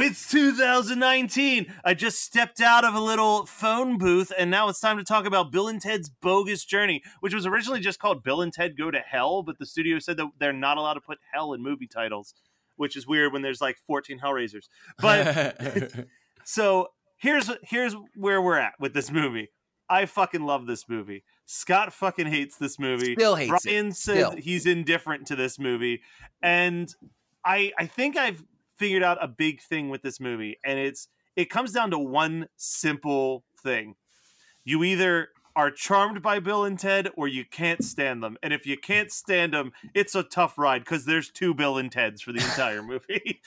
It's 2019. I just stepped out of a little phone booth, and now it's time to talk about Bill and Ted's Bogus Journey, which was originally just called Bill and Ted Go to Hell, but the studio said that they're not allowed to put hell in movie titles, which is weird when there's like 14 Hellraisers. But so here's where we're at with this movie. I fucking love this movie. Scott fucking hates this movie. Still hates Brian it. says he's indifferent to this movie. And I think I've figured out a big thing with this movie. And it comes down to one simple thing. You either are charmed by Bill and Ted or you can't stand them. And if you can't stand them, it's a tough ride because there's 2 Bill and Teds for the entire movie.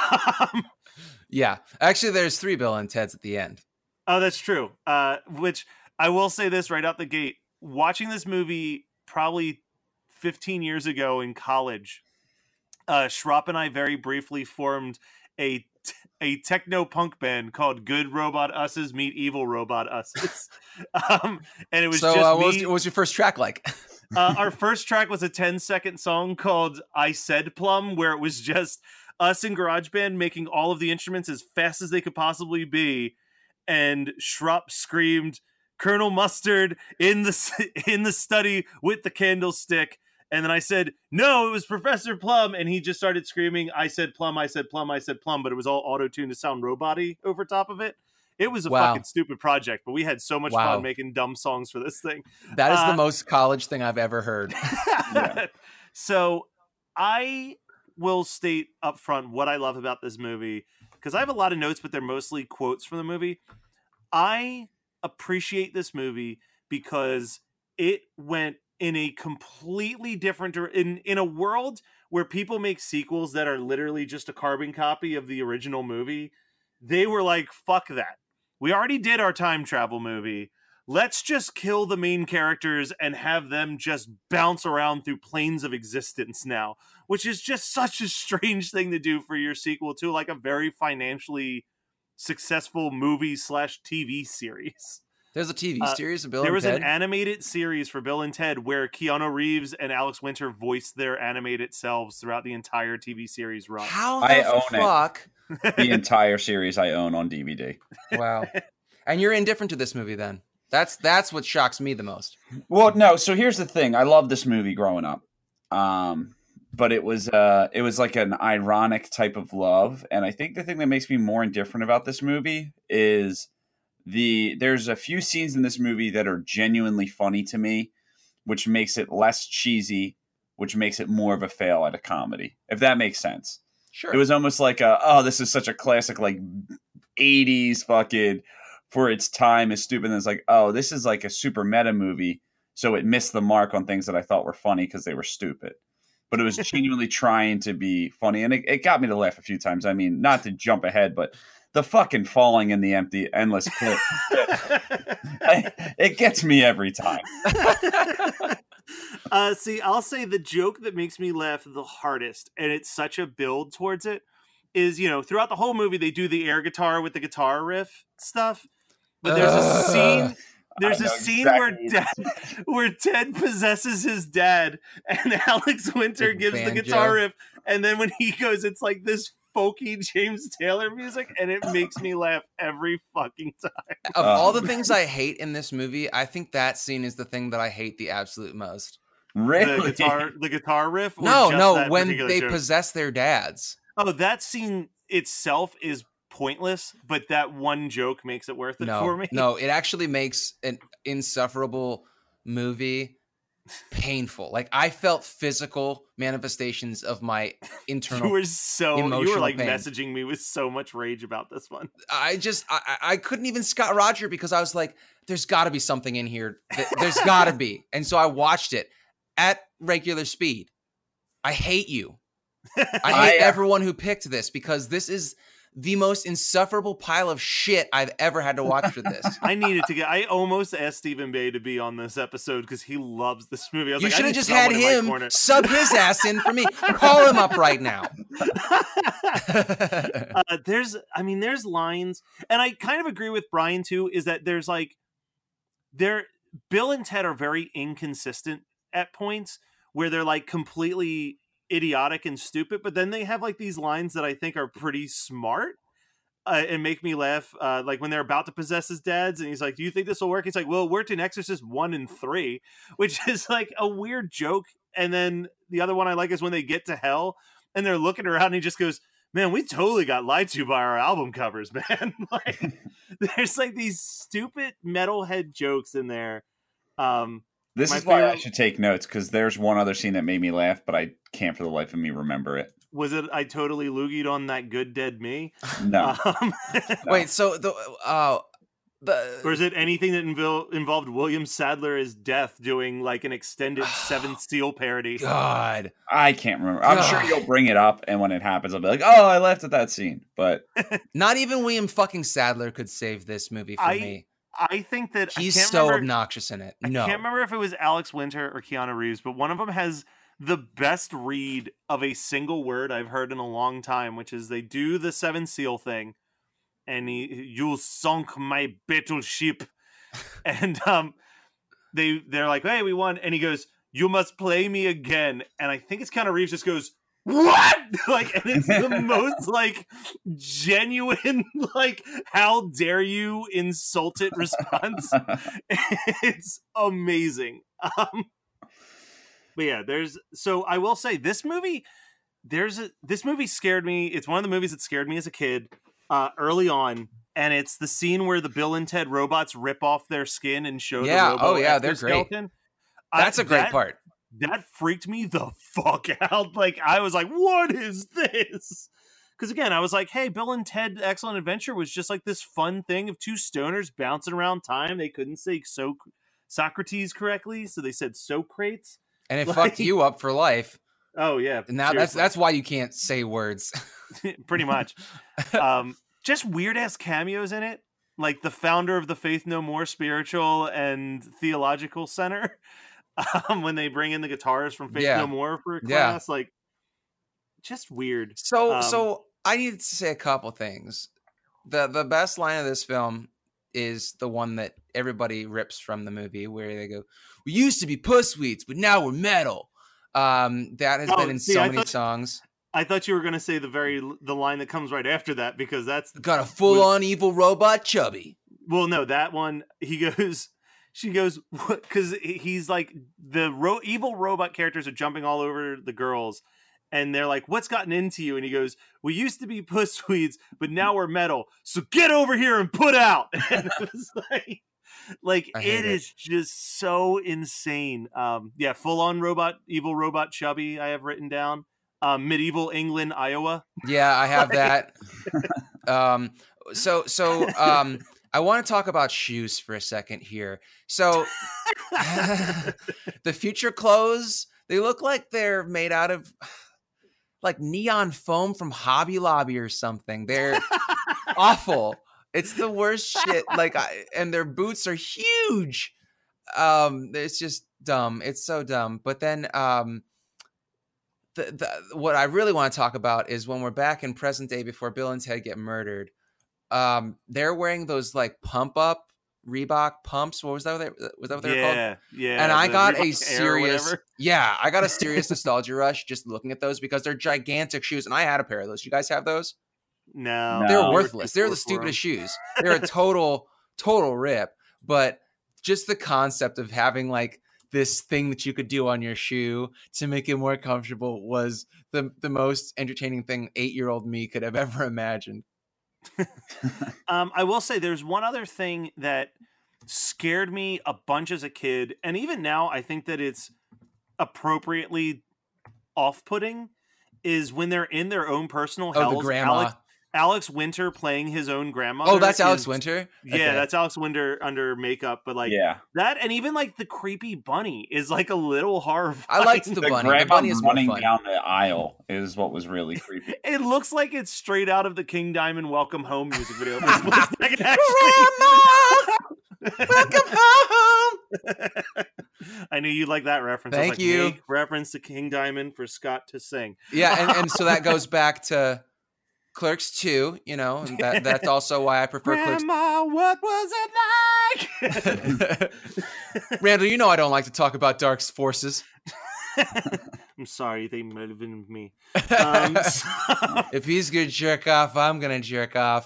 Yeah. Actually, there's 3 Bill and Teds at the end. Oh, that's true. Which I will say this right out the gate. Watching this movie probably 15 years ago in college, Schropp and I very briefly formed a techno punk band called Good Robot Us's Meet Evil Robot Us's. And it was just me. What was your first track like? Our first track was a 10-second song called I Said Plum, where it was just us in GarageBand making all of the instruments as fast as they could possibly be. And Schropp screamed, "Colonel Mustard in the study with the candlestick." And then I said, "No, it was Professor Plum." And he just started screaming, "I said Plum, I said Plum, I said Plum." But it was all auto-tuned to sound robot-y over top of it. It was a fucking stupid project, but we had so much fun making dumb songs for this thing. That is the most college thing I've ever heard. Yeah. So I will state up front what I love about this movie, because I have a lot of notes, but they're mostly quotes from the movie. I appreciate this movie because it went in a completely different in a world where people make sequels that are literally just a carbon copy of the original movie. They were like, fuck that. We already did our time travel movie. Let's just kill the main characters and have them just bounce around through planes of existence now, which is just such a strange thing to do for your sequel to like a very financially successful movie / TV series. There's a TV series of Bill and Ted? There was an animated series for Bill and Ted where Keanu Reeves and Alex Winter voiced their animated selves throughout the entire TV series run. How the fuck? The entire series I own on DVD. Wow. And you're indifferent to this movie then? That's what shocks me the most. Well, no. So here's the thing. I loved this movie growing up. But it was like an ironic type of love. And I think the thing that makes me more indifferent about this movie is there's a few scenes in this movie that are genuinely funny to me, which makes it less cheesy, which makes it more of a fail at a comedy, if that makes sense. Sure. It was almost like this is such a classic, like 80s fucking for its time is stupid. And it's like, this is like a super meta movie. So it missed the mark on things that I thought were funny because they were stupid. But it was genuinely trying to be funny. And it got me to laugh a few times. I mean, not to jump ahead, but the fucking falling in the empty, endless pit. It gets me every time. See, I'll say the joke that makes me laugh the hardest, and it's such a build towards it, is, throughout the whole movie, they do the air guitar with the guitar riff stuff. But there's a scene... There's a scene where Ted possesses his dad, and Alex Winter gives the guitar riff, and then when he goes, it's like this folky James Taylor music, and it makes me laugh every fucking time. Of all the things I hate in this movie, I think that scene is the thing that I hate the absolute most. Really? The guitar riff? No, when they possess their dads. Oh, that scene itself is pointless, but that one joke makes it worth it for me. No, it actually makes an insufferable movie painful. Like, I felt physical manifestations of my internal emotional you were like pain. messaging me with so much rage about this one. I couldn't even Scott Roger because I was like, there's got to be something in here. There's got to be. And so I watched it at regular speed. I hate you. I hate everyone who picked this because this is the most insufferable pile of shit I've ever had to watch for this. I almost asked Stephen Bay to be on this episode because he loves this movie. I was you like, should have just had him sub his ass in for me. Call him up right now. There's lines, and I kind of agree with Brian too, is that there's like, Bill and Ted are very inconsistent at points where they're like completely idiotic and stupid, but then they have like these lines that I think are pretty smart. and make me laugh. Like when they're about to possess his dad's, and he's like, "Do you think this will work?" He's like, "Well, it worked in Exorcist 1 and 3," which is like a weird joke. And then the other one I like is when they get to hell and they're looking around, and he just goes, "Man, we totally got lied to by our album covers, man." Like, there's like these stupid metalhead jokes in there. This My is why I favorite- should take notes, because there's one other scene that made me laugh, but I can't for the life of me remember it. Was it I totally loogied on that good dead me? No. Wait, so the Or is it anything that involved William Sadler as Death doing like an extended Seventh Seal parody? God, I can't remember. I'm sure you'll bring it up, and when it happens, I'll be like, "Oh, I laughed at that scene." But not even William fucking Sadler could save this movie for me. I think that He's I can't so remember, obnoxious in it. No, I can't remember if it was Alex Winter or Keanu Reeves, but one of them has the best read of a single word I've heard in a long time, which is they do the Seven Seal thing, and "You sunk my battleship," and they're like, "Hey, we won," and he goes, "You must play me again," and I think it's Keanu Reeves just goes, "What?" Like, and it's the most like genuine, like, "How dare you insult it" response. It's amazing. But yeah, so I will say this movie scared me. It's one of the movies that scared me as a kid early on, and it's the scene where the Bill and Ted robots rip off their skin and show the robo they're great. exoskeleton. That's a great part. That freaked me the fuck out. Like, I was like, what is this? Because again, I was like, hey, Bill and Ted Excellent Adventure was just like this fun thing of two stoners bouncing around time. They couldn't say Socrates correctly, so they said Socrates. And it Like- fucked you up for life. Oh yeah. And now seriously. that's why you can't say words. Pretty much. Just weird ass cameos in it. Like the founder of the Faith No More Spiritual and Theological Center. When they bring in the guitars from Faith No More for a class. Like, just weird. So I need to say a couple things. The best line of this film is the one that everybody rips from the movie, where they go, "We used to be puss-sweets, but now we're metal." That has been in so many songs. I thought you were going to say the line that comes right after that, because that's got a full-on evil robot chubby. Well, no, that one, she goes, because he's like, the evil robot characters are jumping all over the girls, and they're like, "What's gotten into you?" And he goes, "We used to be puss-sweets, but now we're metal. So get over here and put out." And it was like it is just so insane. Yeah, full-on evil robot chubby, I have written down. Medieval England, Iowa. Yeah, I have that. So I want to talk about shoes for a second here. So the future clothes, they look like they're made out of like neon foam from Hobby Lobby or something. They're awful. It's the worst shit. Like, and their boots are huge. It's just dumb. It's so dumb. But then, what I really want to talk about is when we're back in present day before Bill and Ted get murdered. They're wearing those like pump up Reebok pumps. What was that? Was that what they were called? Yeah. And I got a serious, I got a serious nostalgia rush just looking at those, because they're gigantic shoes, and I had a pair of those. You guys have those? No, they're worthless. They're the stupidest shoes. They're a total rip. But just the concept of having like this thing that you could do on your shoe to make it more comfortable was the most entertaining thing 8-year-old me could have ever imagined. I will say there's one other thing that scared me a bunch as a kid, and even now I think that it's appropriately off-putting, is when they're in their own personal hells. The grandma. Alex Winter playing his own grandmother. Oh, that's Alex Winter? Yeah, Okay. that's Alex Winter under makeup, but like that, and even like the creepy bunny is like a little horrifying. I liked the bunny. The bunny is more running fun. down the aisle is what was really creepy. It looks like it's straight out of the King Diamond Welcome Home music video. Grandma! Welcome home! I knew you'd like that reference. Thank you. Make reference to King Diamond for Scott to sing. Yeah, and so that goes back to Clerks 2, you know, and that's also why I prefer Grandma, what was it like? Randall, you know I don't like to talk about dark forces. I'm sorry, they might have been me. If he's gonna jerk off, I'm gonna jerk off.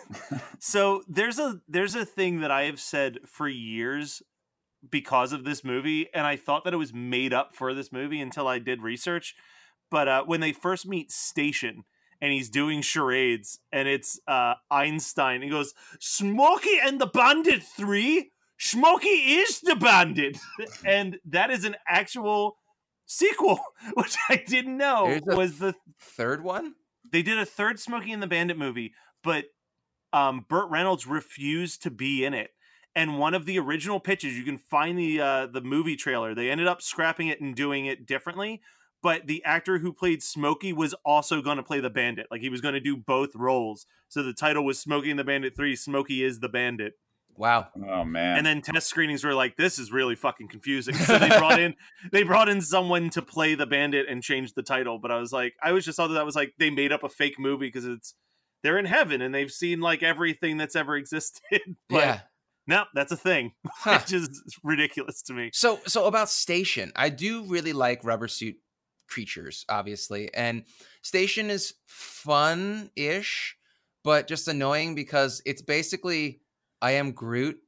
So there's a thing that I have said for years because of this movie, and I thought that it was made up for this movie until I did research. But when they first meet Station and he's doing charades, and it's Einstein, he goes, "Smokey and the Bandit 3? Smokey is the bandit." And that is an actual sequel, which I didn't know was the third one. They did a third Smokey and the Bandit movie, but Burt Reynolds refused to be in it. And one of the original pitches, you can find the movie trailer. They ended up scrapping it and doing it differently. But the actor who played Smokey was also going to play the bandit. Like, he was going to do both roles. So the title was Smokey and the Bandit 3, Smokey is the Bandit. Wow. Oh, man. And then test screenings were like, this is really fucking confusing. So they brought in someone to play the bandit and changed the title. But I was just thought that was like, they made up a fake movie because they're in heaven and they've seen like everything that's ever existed. But yeah. no, that's a thing, which is ridiculous to me. So about Station, I do really like rubber suit creatures, obviously, and Station is fun-ish, but just annoying because it's basically I Am Groot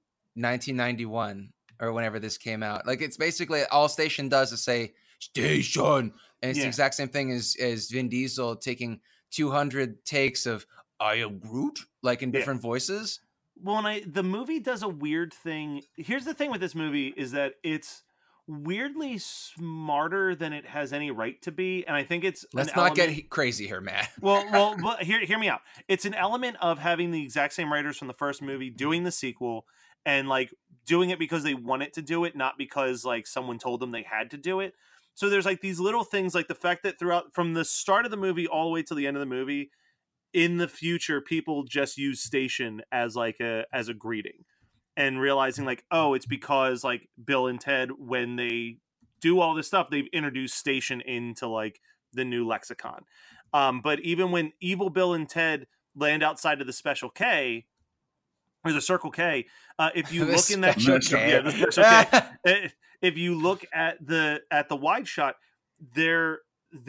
1991 or whenever this came out. Like, it's basically all Station does is say "Station," and it's the exact same thing as Vin Diesel taking 200 takes of "I Am Groot," like in different voices. Well, and the movie does a weird thing. Here's the thing with this movie is that it's weirdly smarter than it has any right to be, and I think it's let's not get crazy here, Matt. well, hear me out. It's an element of having the exact same writers from the first movie doing the sequel, and like doing it because they wanted to do it, not because like someone told them they had to do it. So there's like these little things, like the fact that throughout from the start of the movie all the way to the end of the movie, in the future, people just use Station as like a greeting, and realizing like, oh, it's because like Bill and Ted, when they do all this stuff, they've introduced Station into like the new lexicon. But even when Evil Bill and Ted land outside of the Special K or the Circle K, if you look in that the Special K, if you look at the wide shot, their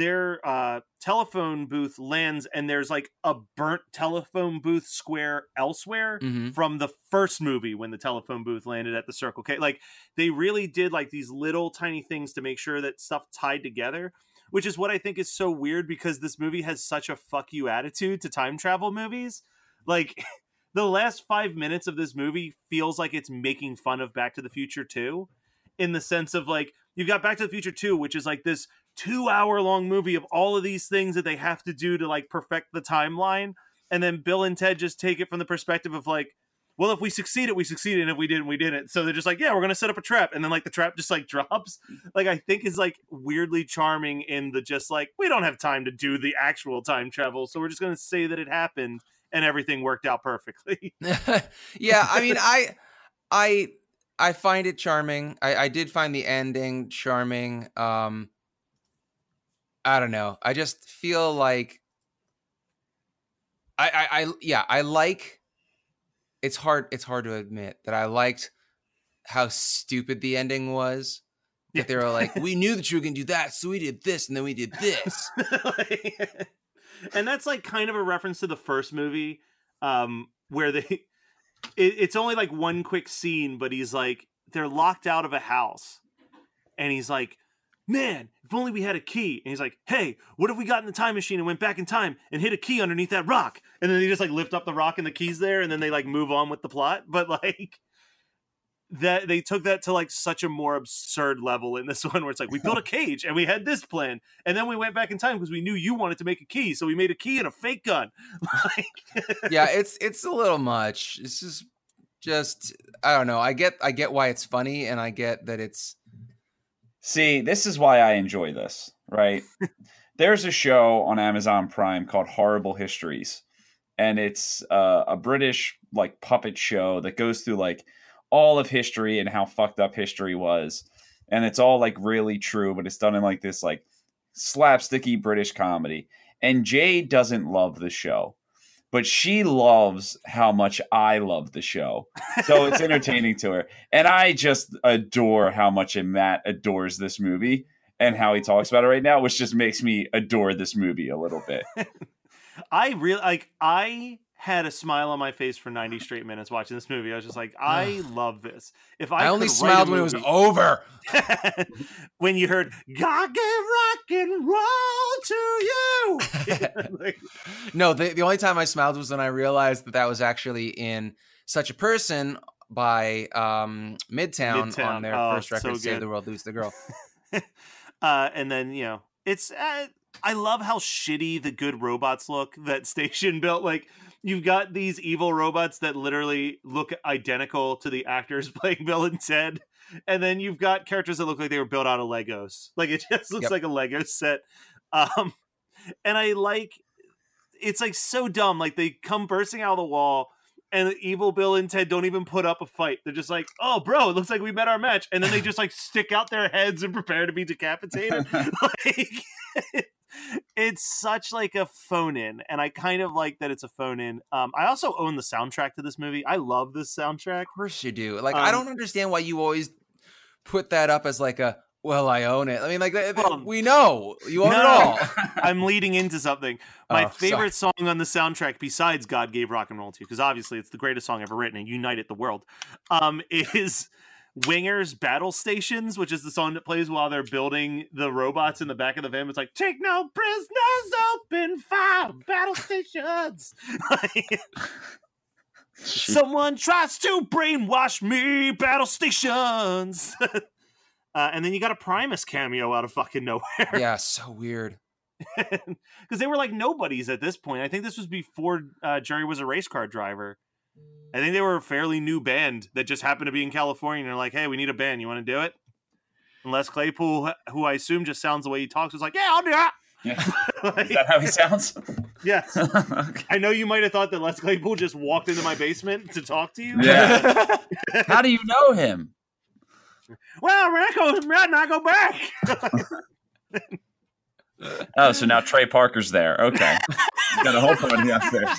telephone booth lands and there's like a burnt telephone booth square elsewhere from the first movie when the telephone booth landed at the Circle K. Like, they really did like these little tiny things to make sure that stuff tied together, which is what I think is so weird because this movie has such a fuck you attitude to time travel movies. Like, the last 5 minutes of this movie feels like it's making fun of Back to the Future 2, in the sense of like, you've got Back to the Future 2, which is like this 2-hour-long movie of all of these things that they have to do to like perfect the timeline, and then Bill and Ted just take it from the perspective of like, well, if we succeeded, we succeeded, and if we didn't, we didn't. So they're just like, yeah, we're gonna set up a trap, and then like the trap just like drops. Like, I think is like weirdly charming in the just like, we don't have time to do the actual time travel, so we're just gonna say that it happened and everything worked out perfectly. Yeah, I mean, I find it charming. I did find the ending charming. I don't know. I just feel like I like. It's hard to admit that I liked how stupid the ending was. That they were like, we knew that you were gonna do that, so we did this, and then we did this. And that's like kind of a reference to the first movie, where it's only like one quick scene, but he's like, they're locked out of a house, and he's like, man, if only we had a key. And he's like, hey, what if we got in the time machine and went back in time and hit a key underneath that rock? And then they just like lift up the rock and the key's there, and then they like move on with the plot. But like, that they took that to like such a more absurd level in this one, where it's like, we built a cage and we had this plan, and then we went back in time because we knew you wanted to make a key, so we made a key and a fake gun. Yeah, it's a little much. This is just I don't know. I get why it's funny, and I get that it's. See, this is why I enjoy this, right? There's a show on Amazon Prime called Horrible Histories, and it's a British like puppet show that goes through like all of history and how fucked up history was, and it's all like really true, but it's done in like this like slapsticky British comedy. And Jade doesn't love the show, but she loves how much I love the show. So it's entertaining to her. And I just adore how much Matt adores this movie. and how he talks about it right now, which just makes me adore this movie a little bit. I had a smile on my face for 90 straight minutes watching this movie. I was just like, I love this. If I only could smiled write a when it was movie- over. when you heard "God gave rock and roll to you." Like, No, the only time I smiled was when I realized that was actually in Such a Person by Midtown on their Oh, first record, so Save good. the World, Lose the Girl. and then it's I love how shitty the good robots look that Station built. Like, you've got these evil robots that literally look identical to the actors playing Bill and Ted, and then you've got characters that look like they were built out of Legos. Like, it just looks like a Lego set. And I like, it's like so dumb. Like, they come bursting out of the wall, and evil Bill and Ted don't even put up a fight. They're just like, "Oh, bro, it looks like we met our match," and then they just like stick out their heads and prepare to be decapitated. Like, it's such like a phone in, and I kind of like that it's a phone in. I also own the soundtrack to this movie. I love this soundtrack. Of course you do. Like, I don't understand why you always put that up as like I own it. I mean, like, we know you own it all. I'm leading into something. My favorite song on the soundtrack, besides "God Gave Rock and Roll to You," because obviously it's the greatest song ever written and united the world, is Winger's Battle Stations, which is the song that plays while they're building the robots in the back of the van. It's like, "Take no prisoners, open fire, battle stations." Someone tries to brainwash me, battle stations. And then you got a Primus cameo out of fucking nowhere. Yeah, so weird. Because they were like nobodies at this point. I think this was before Jerry was a race car driver. I think they were a fairly new band that just happened to be in California. And they're like, "Hey, we need a band. You want to do it?" And Les Claypool, who I assume just sounds the way he talks, was like, "Yeah, I'll do that." Yeah. Is that how he sounds? Yes. Okay. I know you might have thought that Les Claypool just walked into my basement to talk to you. Yeah. How do you know him? Well, we're not go back. Oh, so now Trey Parker's there. Okay. Got a whole party upstairs.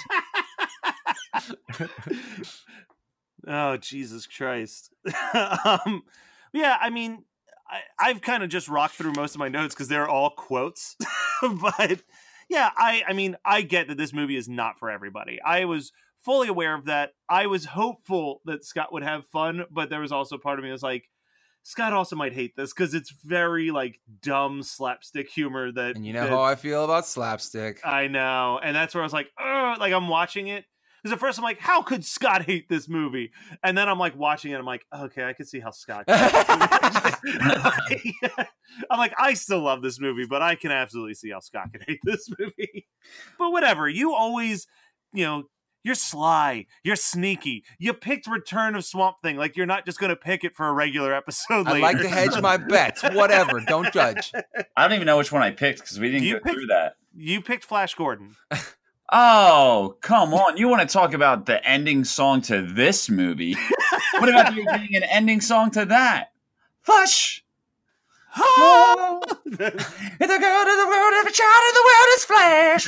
Oh, Jesus Christ. Yeah, I mean, I've kind of just rocked through most of my notes because they're all quotes. But yeah, I mean, I get that this movie is not for everybody. I was fully aware of that. I was hopeful that Scott would have fun, but there was also part of me that was like, Scott also might hate this because it's very like dumb slapstick humor that. And you know how I feel about slapstick. I know, and that's where I was like, "Oh!" Like, I'm watching it because at first I'm like, "How could Scott hate this movie?" And then I'm like watching it, I'm like, "Okay, I can see how Scott." I'm like, I still love this movie, but I can absolutely see how Scott can hate this movie. But whatever, you always, you're sly. You're sneaky. You picked Return of Swamp Thing. Like, you're not just going to pick it for a regular episode later. I like to hedge my bets. Whatever. Don't judge. I don't even know which one I picked because we didn't go through that. You picked Flash Gordon. Oh, come on. You want to talk about the ending song to this movie. What about you being an ending song to that? Flash! Oh! It's a girl to the world, every child in the world is Flash!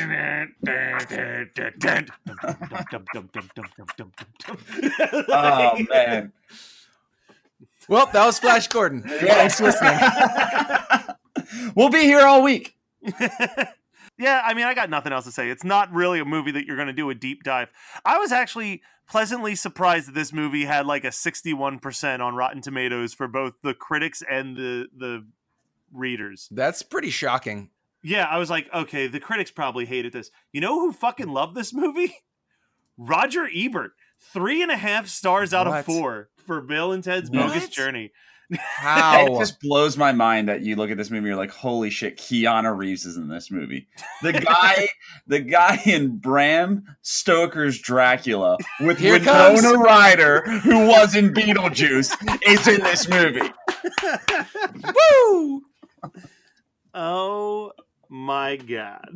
Oh, man. Well, that was Flash Gordon. Thanks for listening. We'll be here all week. Yeah, I mean, I got nothing else to say. It's not really a movie that you're going to do a deep dive. I was actually pleasantly surprised that this movie had like a 61% on Rotten Tomatoes for both the critics and the readers. That's pretty shocking. Yeah, I was like, okay, the critics probably hated this. You know who fucking loved this movie? Roger Ebert. 3.5 stars out of 4 for Bill and Ted's Bogus Journey. How? It just blows my mind that you look at this movie, you're like, holy shit, Keanu Reeves is in this movie. The guy in Bram Stoker's Dracula with Winona Ryder, who was in Beetlejuice, is in this movie. Woo! Oh my God.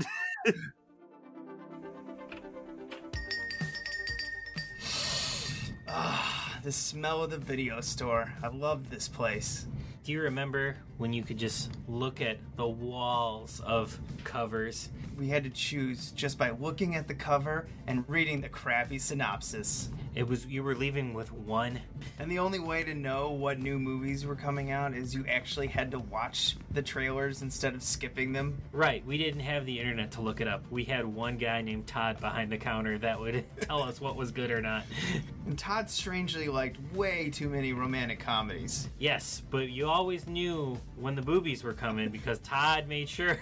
The smell of the video store. I love this place. Do you remember when you could just look at the walls of covers? We had to choose just by looking at the cover and reading the crappy synopsis. You were leaving with one. And the only way to know what new movies were coming out is you actually had to watch the trailers instead of skipping them. Right, we didn't have the internet to look it up. We had one guy named Todd behind the counter that would tell us what was good or not. And Todd strangely liked way too many romantic comedies. Yes, but you always knew when the boobies were coming because Todd made sure.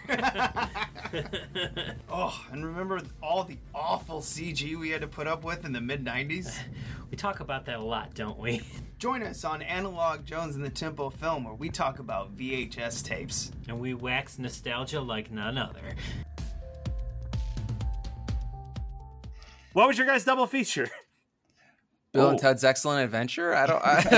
Oh, and remember all the awful CG we had to put up with in the mid-90s? We talk about that a lot, don't we? Join us on Analog Jones and the Tempo Film, where we talk about VHS tapes. And we wax nostalgia like none other. What was your guys' double feature? Bill Oh. and Ted's Excellent Adventure? I don't...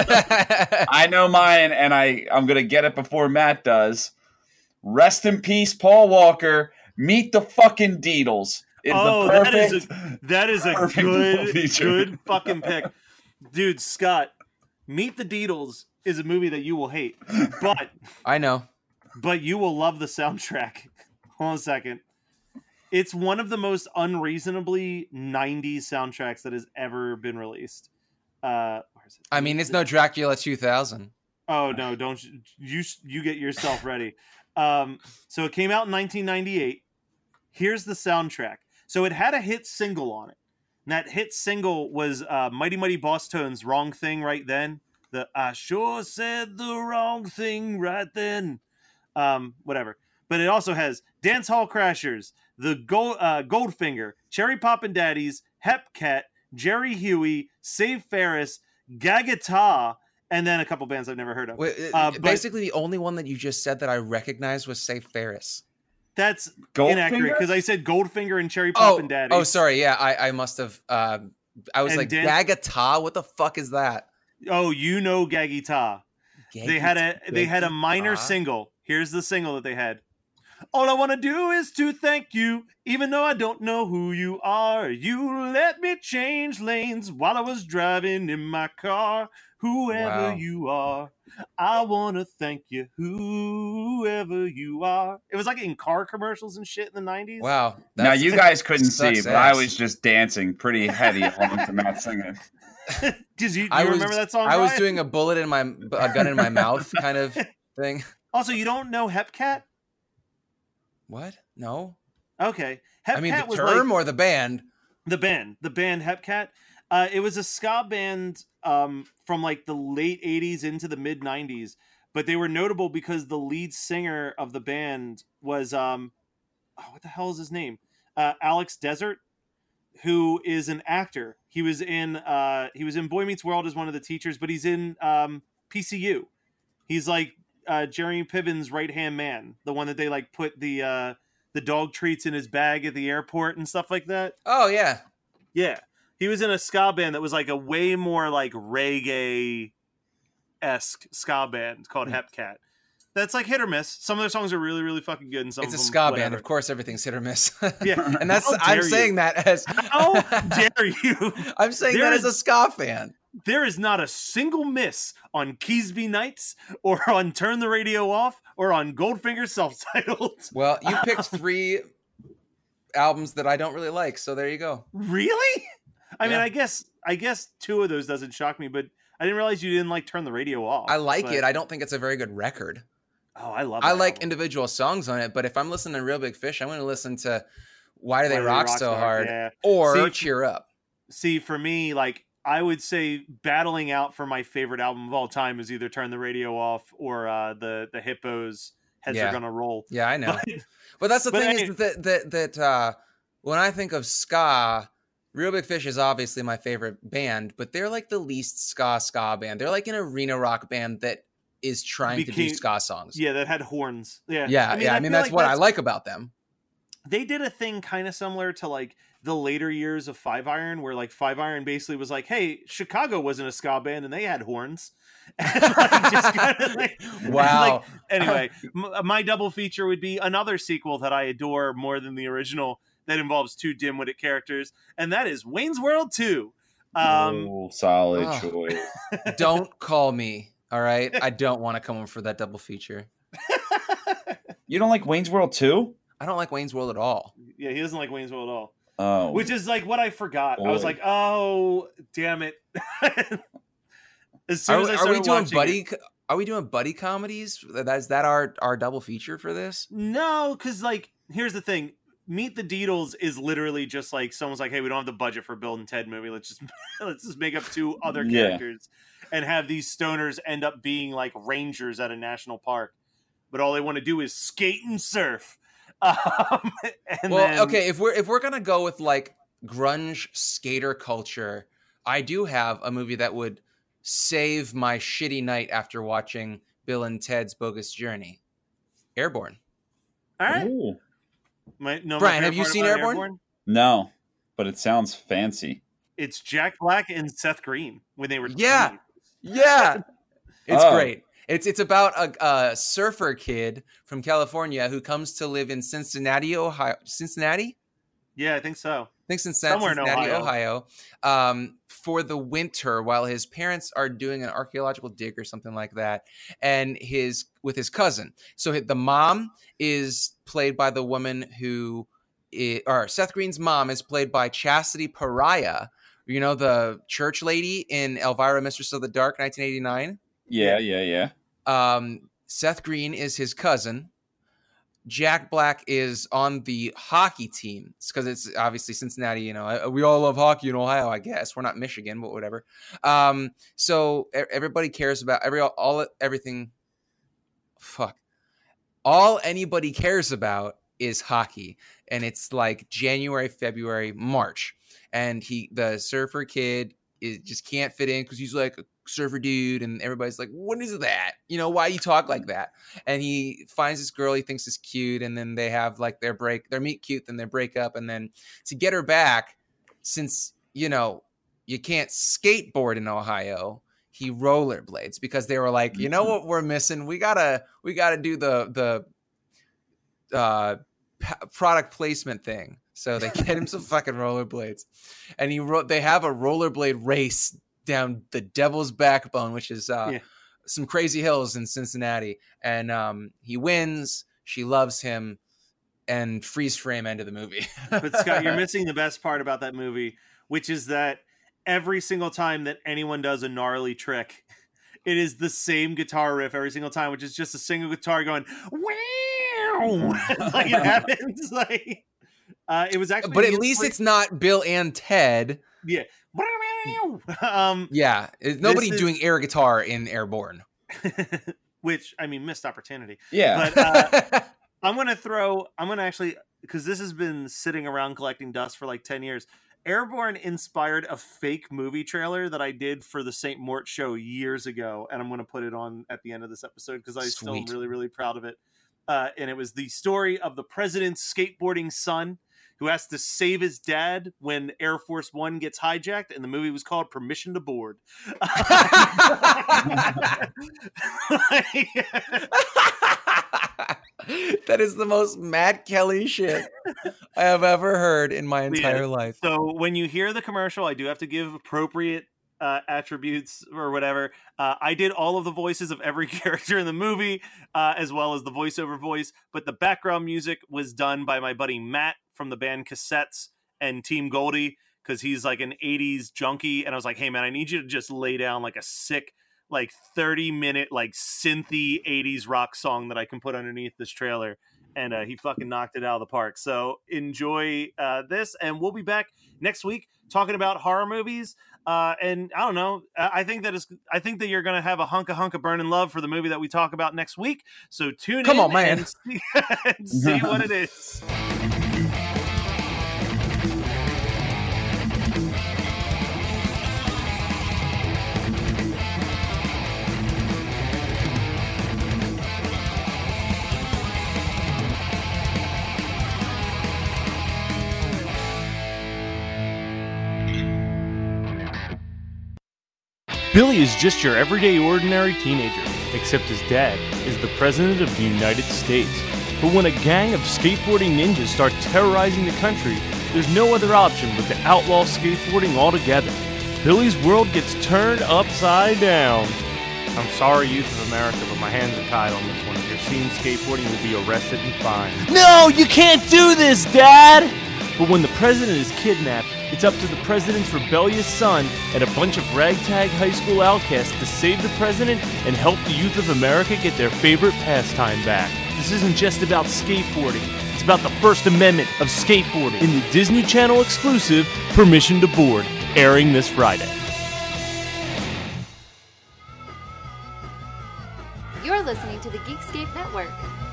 I know mine, and I'm going to get it before Matt does. Rest in peace, Paul Walker. Meet the fucking Deedles. It's the perfect, that is a perfect double feature. good fucking pick. Dude, Scott, Meet the Deedles is a movie that you will hate, I know. but you will love the soundtrack. Hold on a second. It's one of the most unreasonably 90s soundtracks that has ever been released. Where is it? I mean, it's no Dracula 2000. Oh no! Don't you get yourself ready. So it came out in 1998. Here's the soundtrack. So it had a hit single on it. And that hit single was Mighty Mighty Boss Tones' "Wrong Thing Right Then." The "I sure said the wrong thing right then." Whatever. But it also has Dance Hall Crashers, the Goldfinger, Cherry Poppin' Daddies, Hepcat, Jerry Huey, Save Ferris, Gagata, and then a couple bands I've never heard of. But Basically, the only one that you just said that I recognized was Save Ferris. that's Goldfinger? inaccurate because I said Goldfinger and Cherry Poppin' Daddies. Oh, sorry. Yeah, I must have. I was And like, Dan- Gagata? What the fuck is that? Oh, you know Gagita. They had a minor Gagita? single. Here's the single that they had. All I want to do is to thank you, even though I don't know who you are. You let me change lanes while I was driving in my car. Whoever Wow. you are, I want to thank you, whoever you are. It was like in car commercials and shit in the 90s. Wow. Now, that's- you guys couldn't see, sucks but I ass. was just dancing pretty heavy along to Matt singing. Did you I was- remember that song? I was Ryan? doing a gun in my mouth kind of thing. Also, you don't know Hepcat? What? No. Okay. Hepcat I mean, the was term like, or the band? the band Hepcat. It was a ska band from like the late 80s into the mid 90s, but they were notable because the lead singer of the band was what the hell is his name? Alex Desert, who is an actor. He was in Boy Meets World as one of the teachers, but he's in PCU. He's like Jeremy Piven's right-hand man, the one that they like put the dog treats in his bag at the airport and stuff like that. Oh, yeah. Yeah. He was in a ska band that was like a way more like reggae-esque ska band called Hepcat. That's like hit or miss. Some of their songs are really, really fucking good. And some It's a of them, ska band. whatever. Of course, everything's hit or miss. Yeah. And that's, How I'm dare saying you? that as, How dare you? I'm saying There that is- as a ska fan. There is not a single miss on Keysby Nights or on Turn the Radio Off or on Goldfinger self-titled. Well, you picked 3 albums that I don't really like, so there you go. Really? I mean, Yeah. I guess 2 of those doesn't shock me, but I didn't realize you didn't like Turn the Radio Off. I like but- it. I don't think it's a very good record. Oh, I love. I that like album. individual songs on it, but if I'm listening to Real Big Fish, I'm going to listen to Why Do They Why Do Rock So Hard Yeah. or See- Cheer Up. See, for me, like I would say, battling out for my favorite album of all time is either Turn the Radio Off or the Hippos' Heads Yeah. Are Gonna Roll. Yeah, I know. But- But that's the but thing hey- is that when I think of ska, Real Big Fish is obviously my favorite band, but they're like the least ska band. They're like an arena rock band that is trying to do Became- ska songs. Yeah, that had horns. Yeah, Yeah, I mean feel that's like what I like about them. They did a thing kind of similar to like the later years of Five Iron, where like Five Iron basically was like, "Hey, Chicago wasn't a ska band, and they had horns." And, like, just kinda, like- Wow. like, anyway, my double feature would be another sequel that I adore more than the original that involves 2 dim-witted characters, and that is Wayne's World 2. Solid Oh. choice. Don't call me, all right? I don't want to come over for that double feature. You don't like Wayne's World 2? I don't like Wayne's World at all. Yeah, he doesn't like Wayne's World at all. Oh, which is like what I forgot. I was Boy. like, oh, damn it. As soon as I Are started we doing watching buddy? it- Are we doing buddy comedies? Is that our double feature for this? No, because like here's the thing. Meet the Deedles is literally just like someone's like, hey, we don't have the budget for a Bill and Ted movie. Let's just make up 2 other Yeah. characters and have these stoners end up being like rangers at a national park. But all they want to do is skate and surf. And Well, then, okay, if we're gonna go with like grunge skater culture, I do have a movie that would save my shitty night after watching Bill and Ted's Bogus Journey. Airborne. all right. Ooh. Brian, favorite have you part seen about Airborne? No, but it sounds fancy. It's Jack Black and Seth Green when they were Yeah. teens. Yeah, it's Oh. great. It's about a surfer kid from California who comes to live in Cincinnati, Ohio. Cincinnati? Yeah, I think so. I think Cincinnati, Somewhere in Ohio, for the winter while his parents are doing an archaeological dig or something like that, and with his cousin. So the mom is played by the woman or Seth Green's mom is played by Chastity Pariah. You know, the church lady in Elvira, Mistress of the Dark, 1989. Yeah. Seth Green is his cousin. Jack Black is on the hockey team because it's obviously Cincinnati. You know, we all love hockey in Ohio. I guess we're not Michigan, but whatever. So everybody cares about everything. Fuck. All anybody cares about is hockey, and it's like January, February, March, and the surfer kid just can't fit in because he's like a surfer dude, and everybody's like, what is that? You know, why you talk like that? And he finds this girl he thinks is cute, and then they have like their meet cute, then they break up, and then to get her back, since you know you can't skateboard in Ohio, he rollerblades because they were like, you know what we're missing? We gotta do the product placement thing. So they get him some fucking rollerblades, and they have a rollerblade race down the Devil's Backbone, which is some crazy hills in Cincinnati, and he wins. She loves him, and freeze frame end of the movie. But Scott, you're missing the best part about that movie, which is that every single time that anyone does a gnarly trick, it is the same guitar riff every single time, which is just a single guitar going wow. Like it happens. Like it was actually, but at least it's not Bill and Ted. Yeah. Yeah, nobody doing air guitar in Airborne. Which, I mean, missed opportunity. Yeah. But I'm going to actually, because this has been sitting around collecting dust for like 10 years. Airborne inspired a fake movie trailer that I did for the St. Mort show years ago. And I'm going to put it on at the end of this episode because I still am really, really proud of it. And it was the story of the president's skateboarding son who has to save his dad when Air Force One gets hijacked, and the movie was called Permission to Board. That is the most Matt Kelly shit I have ever heard in my entire life. So when you hear the commercial, I do have to give appropriate attributes or whatever. I did all of the voices of every character in the movie, as well as the voiceover voice, but the background music was done by my buddy Matt from the band Cassettes and Team Goldie, because he's like an 80s junkie, and I was like, hey man, I need you to just lay down like a sick like 30-minute like synthy 80s rock song that I can put underneath this trailer, and he fucking knocked it out of the park. So enjoy this, and we'll be back next week talking about horror movies. And I don't know, I think that you're gonna have a hunk of burning love for the movie that we talk about next week. So tune Come in on, man. and see what it is. Billy is just your everyday ordinary teenager, except his dad is the President of the United States. But when a gang of skateboarding ninjas start terrorizing the country, there's no other option but to outlaw skateboarding altogether. Billy's world gets turned upside down. I'm sorry, youth of America, but my hands are tied on this one. If you're seen skateboarding, you'll be arrested and fined. No, you can't do this, Dad! But when the president is kidnapped, it's up to the president's rebellious son and a bunch of ragtag high school outcasts to save the president and help the youth of America get their favorite pastime back. This isn't just about skateboarding. It's about the First Amendment of skateboarding in the Disney Channel exclusive Permission to Board, airing this Friday. You're listening to the Geekscape Network.